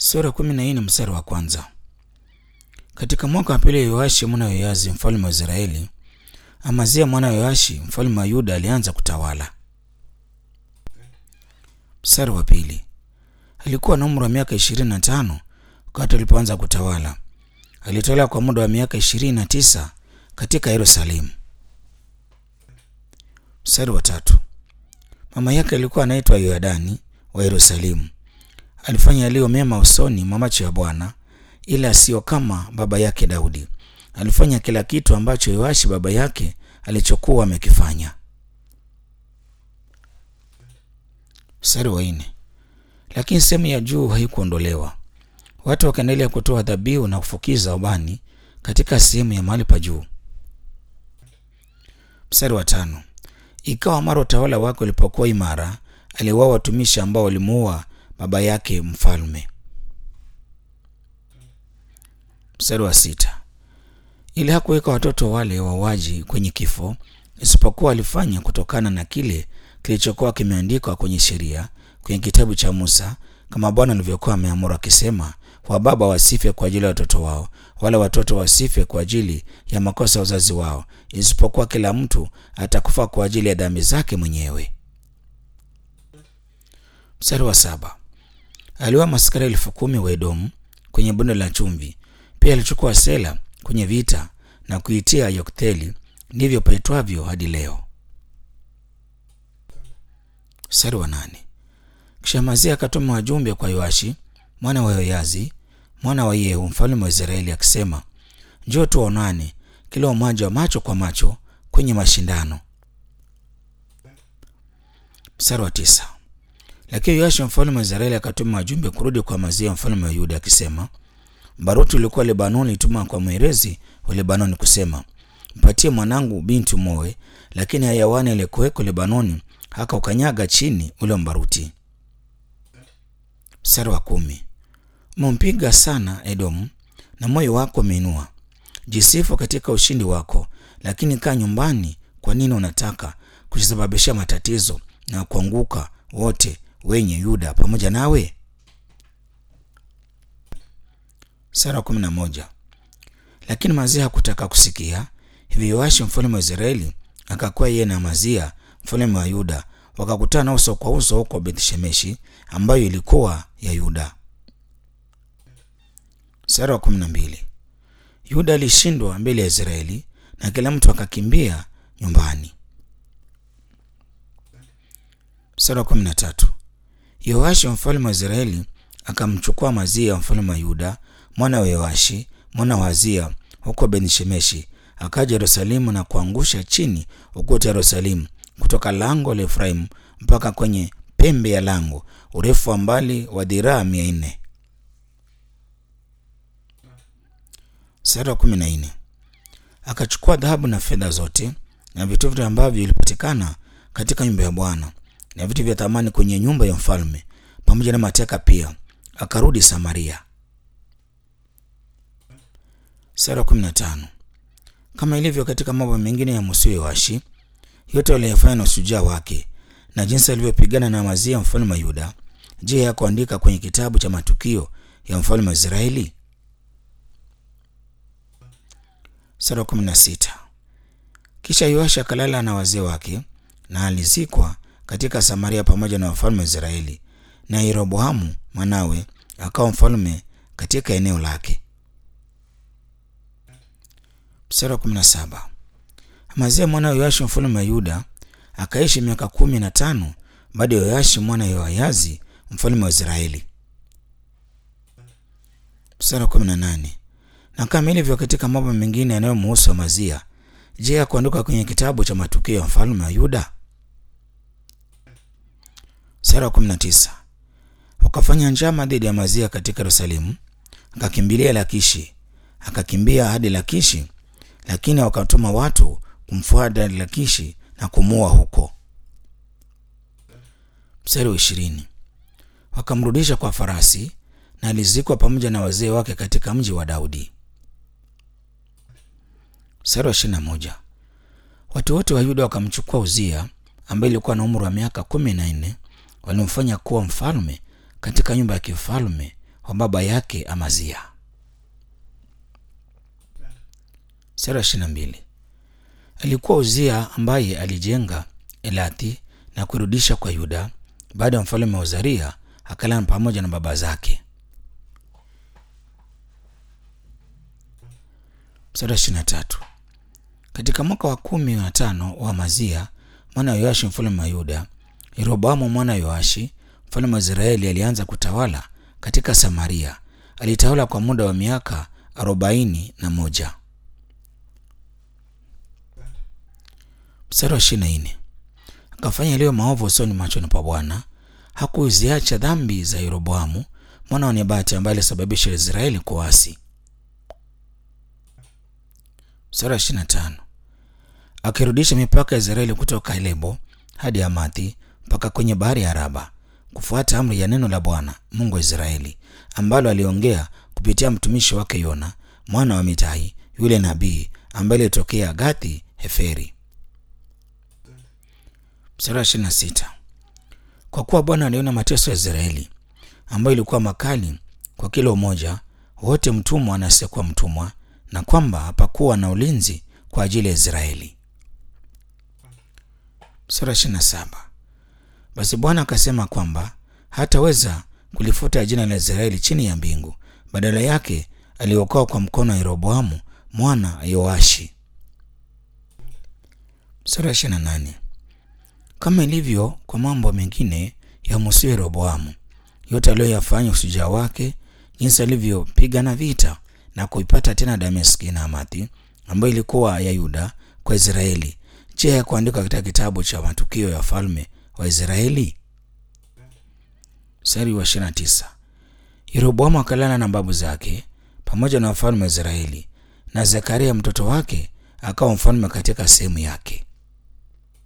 Sura 14 mstari wa kwanza. Katika mwaka wa pili wa Yoashi mwana wa Yoazi mfalme wa Israeli, Amazia mwana wa Yoashi mfalme wa Yuda alianza kutawala. Mstari wa pili. Alikuwa na umri wa miaka 25 wakati alipoanza kutawala. Alitawala kwa muda wa miaka 29 katika Yerusalemu. Mstari wa tatu. Mama yake alikuwa anaitwa Yoadani wa Yerusalemu. Alifanya yaliyo mema usoni mwa macho ya Bwana, ila sio kama baba yake Daudi. Alifanya kila kitu ambacho Yoashi baba yake alichokuwa amekifanya. Mstari wa nne. Lakini sehemu ya juu haikuondolewa. Watu wakaendelea kutoa dhabihu na kufukiza ubani katika sehemu ya mahali pa juu. Mstari wa tano. Ikawa mara utawala wake ulipokuwa imara, aliwao watumishi ambao walimuua baba yake mfalme. Mstari wa sita. Ili hakuweka watoto wale wauaji kwenye kifo, isipokuwa alifanya kutokana na kile kilichokuwa kimeandikwa kwenye sheria kwenye kitabu cha Musa, kama Bwana alivyokuwa ameamuru akisema, wa baba wasife kwa ajili ya watoto wao, wala watoto wasife kwa ajili ya makosa ya wazazi wao, isipokuwa kila mtu atakufa kwa ajili ya dhambi zake mwenyewe. Mstari wa saba. Aliua maskari 10,000 wa Edomu kwenye bonde la chumvi. Pia alichukua Sela kwenye vita na kuitia Yokteli, ndivyo paitwavyo hadi leo. Mstari wa nane. Kisha Amazia akatuma wajumbe kwa Yoashi mwana wa Yoazi mwana wa Yehu mfalme wa Israeli akisema, njoo tuonane kila mmoja macho kwa macho kwenye mashindano. Mstari wa tisa. Lakini Yoashi mfalme wa Israeli akatuma wajumbe kurudi kwa Amazia mfalme wa Yuda akisema, baruti ulikuwa Lebanoni ituma kwa mwerezi wa Lebanoni kusema, mpatie mwanangu binti moe, lakini hayawani aliyekuweko Lebanoni haka ukanyaga chini ule mbaruti. Mstari wa 10. Umempiga sana Edomu na moyo wako umeinua. Jisifu katika ushindi wako, lakini kaa nyumbani. Kwa nini unataka kusababisha matatizo na kuanguka wote wenye Yuda pamoja nawe? Mstari wa 11. Lakini Amazia hakutaka kusikia. Hivyo Yoashi mfalme wa Israeli akakuwa yeye na Amazia mfalme wa Yuda wakakutana uso kwa uso huko Beth-Shemeshi ambayo ilikuwa ya Yuda. Mstari wa 12. Yuda alishindwa mbele ya Israeli na kila mtu akakimbia nyumbani. Mstari wa 13. Yoashi mfalme wa Israeli akamchukua Amazia mfalme wa Yuda mwana wa Yoashi mwana wa Azia huko Beth-Shemeshi, akaja Yerusalemu na kuangusha chini ukuta Yerusalemu kutoka lango la Efraimu mpaka kwenye pembe ya lango, urefu wa mbali wa dhiraa 400. Mstari wa 14. Akachukua dhahabu na fedha zote na vitu vyote ambavyo vilipatikana katika nyumba ya Bwana na vitu vya thamani kwenye nyumba ya mfalme pamoja na mateka pia, akarudi Samaria. Mstari wa 15. Kama ilivyo katika mambo mengine ya Musa Yoashi, yote waliyofanya na ushujaa wake na jinsi alivyopigana na Amazia mfalme wa Yuda, je, hakuandika kwenye kitabu cha matukio ya mfalme wa Israeli? Sura 16. Kisha Yoashi akalala na wazee wake na alizikwa katika Samaria pamoja na wafalme wa Israeli, na Yeroboamu mwanawe akawa mfalme katika eneo lake. Sura 17. Amazia mwana wa Yoashi mfalme wa Yuda akaishi miaka 15 baada ya Yoashi mwana wa Yoazi mfalme wa Israeli. Sura 18. Na kama ilivyo katika mambo mengine yanayomhusu Amazia, je, hakuandikwa kwenye kitabu cha matukio ya mfalme wa Yuda? Sura 19. Wakafanya njama dhidi ya Amazia katika Yerusalemu, akakimbilia Lakishi, akakimbia hadi Lakishi, lakini wakatuma watu kumfuata Lakishi na kumuua huko. Mstari wa 20. Wakamrudisha kwa farasi na alizikwa pamoja na wazee wake katika mji wa Daudi. Mstari wa 21. Watu wote wa Yuda wakamchukua Uzia ambaye alikuwa na umri wa miaka 14, walimfanya kuwa mfalme katika nyumba ya kifalme wa baba yake Amazia. Sura 22. Alikuwa Uzia ambaye alijenga Elathi na kurudisha kwa Yuda baada ya mfalme Uzaria akalala pamoja na baba zake. Sura 23. Katika mwaka wa 15 wa Amazia mwana wa Yoashi mfalme wa Yuda, Yeroboamu mwana wa Yoashi mfalme wa Israeli alianza kutawala katika Samaria. Alitawala kwa muda wa miaka 41. Mstari wa 24. Akafanya yaliyo maovu usoni machoni pa Bwana. Hakuziacha dhambi za Yeroboamu mwana wa Nebati ambaye alisababisha Israeli kuasi. Mstari wa 25. Akirudisha mipaka ya Israeli kutoka Lebo hadi Hamathi mpaka kwenye bahari ya Araba, kufuata amri ya neno la Bwana Mungu wa Israeli ambalo aliongea kupitia mtumishi wake Yona mwana wa Mitai yule nabii ambaye alitokea Gathi Heferi. Mstari wa 26. Kwa kuwa Bwana aliona mateso ya Israeli ambayo ilikuwa makali kwa kila umoja, wote mtumwa na asiyekuwa mtumwa, na kwamba hapakuwa na ulinzi kwa ajili ya Israeli. Sura 27. Basi Bwana akasema kwamba hataweza kulifuta jina la Israeli chini ya mbingu. Badala yake aliokoa kwa mkono wa Yeroboamu mwana Yoashi. Sura 28. Kama ilivyo kwa mambo mengine ya Musa Yeroboamu, yote aliyoyafanya ushujaa wake, jinsi alivyopigana vita na kuipata tena Dameski na Hamathi ambayo ilikuwa ya Yuda kwa Israeli, je, ya kuandika katika kitabu cha matukio ya falme wa Israeli? Mstari wa 29. Yeroboamu akalala na babu zake pamoja na wafalme wa Israeli, na Zekaria mtoto wake akawa mfalme katika sehemu yake.